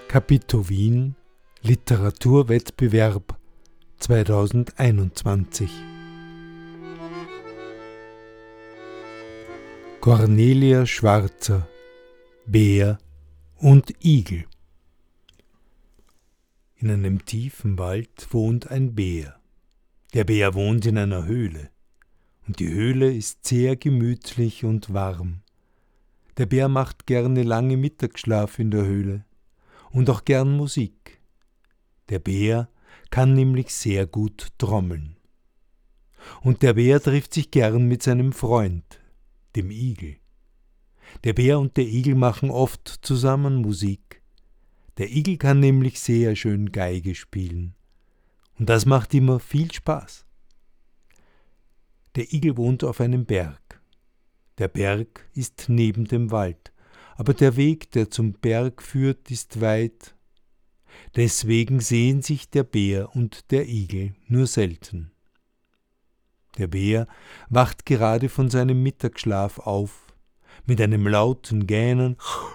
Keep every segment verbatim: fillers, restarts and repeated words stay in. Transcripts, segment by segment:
Capitowien Literaturwettbewerb zweitausendeinundzwanzig. Cornelia Schwarzer, Bär und Igel. In einem tiefen Wald wohnt ein Bär. Der Bär wohnt in einer Höhle. Und die Höhle ist sehr gemütlich und warm. Der Bär macht gerne lange Mittagsschlaf in der Höhle und auch gern Musik. Der Bär kann nämlich sehr gut trommeln. Und der Bär trifft sich gern mit seinem Freund, dem Igel. Der Bär und der Igel machen oft zusammen Musik. Der Igel kann nämlich sehr schön Geige spielen. Und das macht immer viel Spaß. Der Igel wohnt auf einem Berg. Der Berg ist neben dem Wald, aber der Weg, der zum Berg führt, ist weit. Deswegen sehen sich der Bär und der Igel nur selten. Der Bär wacht gerade von seinem Mittagsschlaf auf. Mit einem lauten Gähnen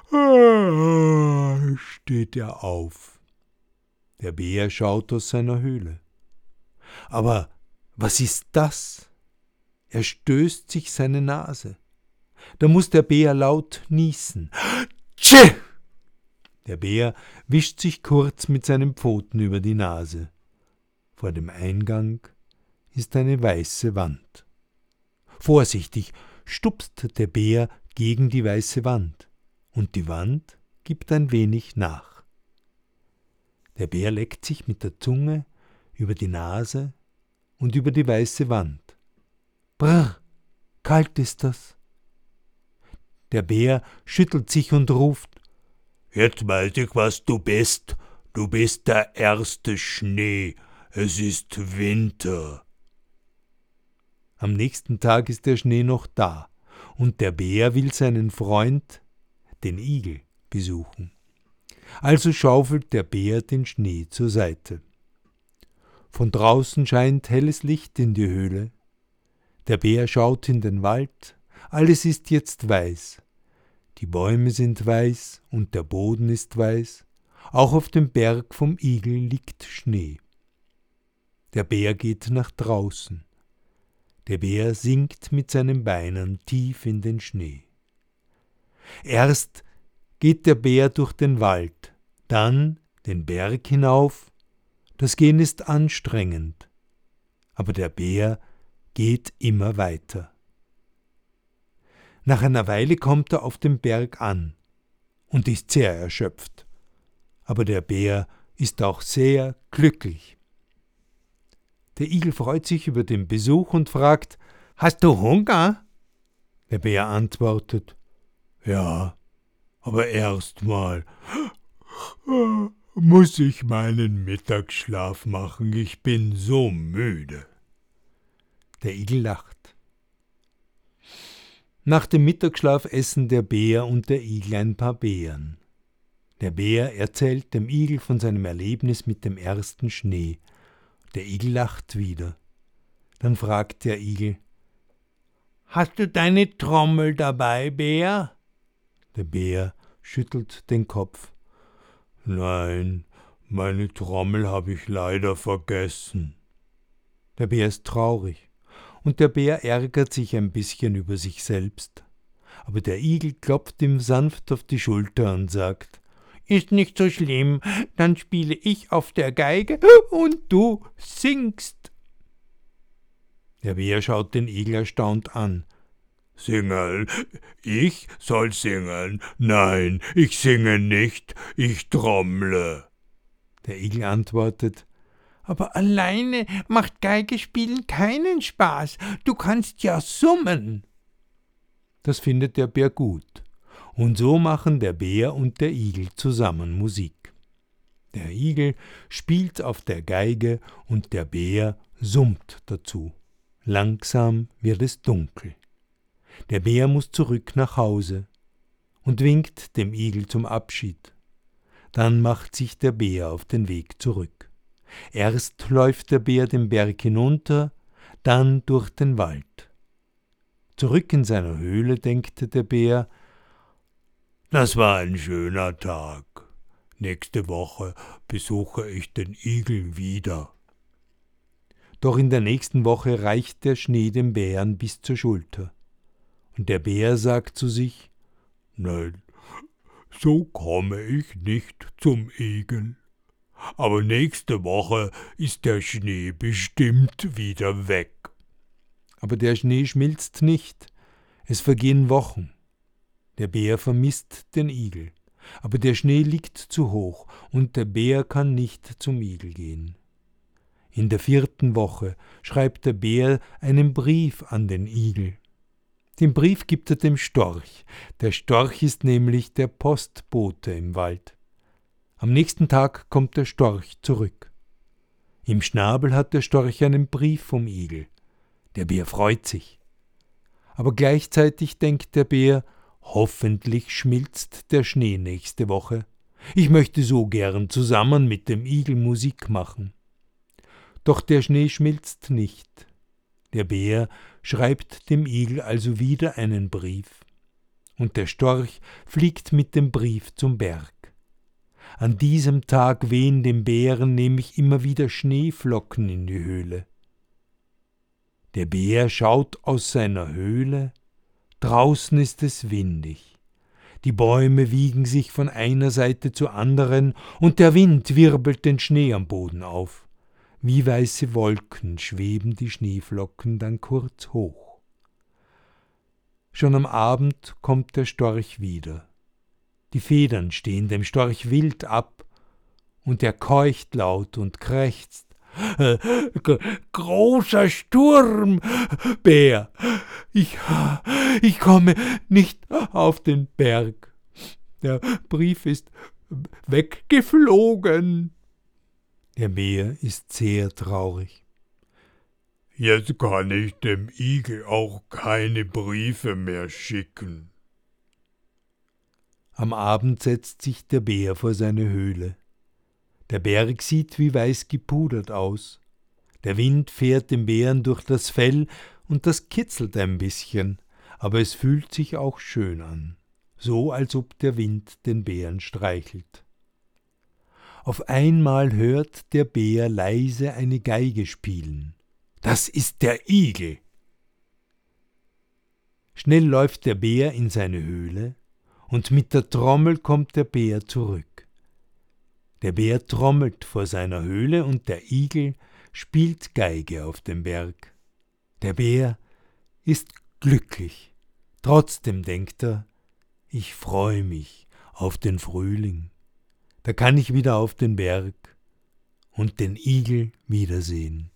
steht er auf. Der Bär schaut aus seiner Höhle. Aber was ist das? Er stößt sich seine Nase. Da muss der Bär laut niesen. Tschi! Der Bär wischt sich kurz mit seinen Pfoten über die Nase. Vor dem Eingang ist eine weiße Wand. Vorsichtig stupst der Bär gegen die weiße Wand, und die Wand gibt ein wenig nach. Der Bär leckt sich mit der Zunge über die Nase und über die weiße Wand. Brr, kalt ist das. Der Bär schüttelt sich und ruft: Jetzt weiß ich, was du bist. Du bist der erste Schnee. Es ist Winter. Am nächsten Tag ist der Schnee noch da, und der Bär will seinen Freund, den Igel, besuchen. Also schaufelt der Bär den Schnee zur Seite. Von draußen scheint helles Licht in die Höhle. Der Bär schaut in den Wald. Alles ist jetzt weiß. Die Bäume sind weiß und der Boden ist weiß. Auch auf dem Berg vom Igel liegt Schnee. Der Bär geht nach draußen. Der Bär sinkt mit seinen Beinen tief in den Schnee. Erst geht der Bär durch den Wald, dann den Berg hinauf. Das Gehen ist anstrengend, aber der Bär geht immer weiter. Nach einer Weile kommt er auf dem Berg an und ist sehr erschöpft. Aber der Bär ist auch sehr glücklich. Der Igel freut sich über den Besuch und fragt: Hast du Hunger? Der Bär antwortet: Ja, aber erstmal muss ich meinen Mittagsschlaf machen. Ich bin so müde. Der Igel lacht. Nach dem Mittagsschlaf essen der Bär und der Igel ein paar Beeren. Der Bär erzählt dem Igel von seinem Erlebnis mit dem ersten Schnee. Der Igel lacht wieder. Dann fragt der Igel: Hast du deine Trommel dabei, Bär? Der Bär schüttelt den Kopf. Nein, meine Trommel habe ich leider vergessen. Der Bär ist traurig. Und der Bär ärgert sich ein bisschen über sich selbst. Aber der Igel klopft ihm sanft auf die Schulter und sagt: Ist nicht so schlimm, dann spiele ich auf der Geige und du singst. Der Bär schaut den Igel erstaunt an. Singen? Ich soll singen? Nein, ich singe nicht, ich trommle. Der Igel antwortet: Aber alleine macht Geigespielen keinen Spaß. Du kannst ja summen. Das findet der Bär gut. Und so machen der Bär und der Igel zusammen Musik. Der Igel spielt auf der Geige und der Bär summt dazu. Langsam wird es dunkel. Der Bär muss zurück nach Hause und winkt dem Igel zum Abschied. Dann macht sich der Bär auf den Weg zurück. Erst läuft der Bär den Berg hinunter, dann durch den Wald. Zurück in seiner Höhle denkt der Bär: Das war ein schöner Tag. nächste Woche besuche ich den Igel wieder. Doch in der nächsten Woche reicht der Schnee dem Bären bis zur Schulter. Und der Bär sagt zu sich: Nein, so komme ich nicht zum Igel. Aber nächste Woche ist der Schnee bestimmt wieder weg. Aber der Schnee schmilzt nicht. Es vergehen Wochen. Der Bär vermisst den Igel. Aber der Schnee liegt zu hoch und der Bär kann nicht zum Igel gehen. In der vierten Woche schreibt der Bär einen Brief an den Igel. Den Brief gibt er dem Storch. Der Storch ist nämlich der Postbote im Wald. Am nächsten Tag kommt der Storch zurück. Im Schnabel hat der Storch einen Brief vom Igel. Der Bär freut sich. Aber gleichzeitig denkt der Bär: Hoffentlich schmilzt der Schnee nächste Woche. Ich möchte so gern zusammen mit dem Igel Musik machen. Doch der Schnee schmilzt nicht. Der Bär schreibt dem Igel also wieder einen Brief. Und der Storch fliegt mit dem Brief zum Berg. An diesem Tag wehen dem Bären nämlich immer wieder Schneeflocken in die Höhle. Der Bär schaut aus seiner Höhle. Draußen ist es windig. Die Bäume wiegen sich von einer Seite zur anderen und der Wind wirbelt den Schnee am Boden auf. Wie weiße Wolken schweben die Schneeflocken dann kurz hoch. Schon am Abend kommt der Storch wieder. Die Federn stehen dem Storch wild ab und er keucht laut und krächzt: Großer Sturm, Bär, ich, ich komme nicht auf den Berg. Der Brief ist weggeflogen. Der Bär ist sehr traurig. Jetzt kann ich dem Igel auch keine Briefe mehr schicken. Am Abend setzt sich der Bär vor seine Höhle. Der Berg sieht wie weiß gepudert aus. Der Wind fährt dem Bären durch das Fell und das kitzelt ein bisschen, aber es fühlt sich auch schön an, so als ob der Wind den Bären streichelt. Auf einmal hört der Bär leise eine Geige spielen. Das ist der Igel. Schnell läuft der Bär in seine Höhle und mit der Trommel kommt der Bär zurück. Der Bär trommelt vor seiner Höhle und der Igel spielt Geige auf dem Berg. Der Bär ist glücklich. Trotzdem denkt er: Ich freue mich auf den Frühling. Da kann ich wieder auf den Berg und den Igel wiedersehen.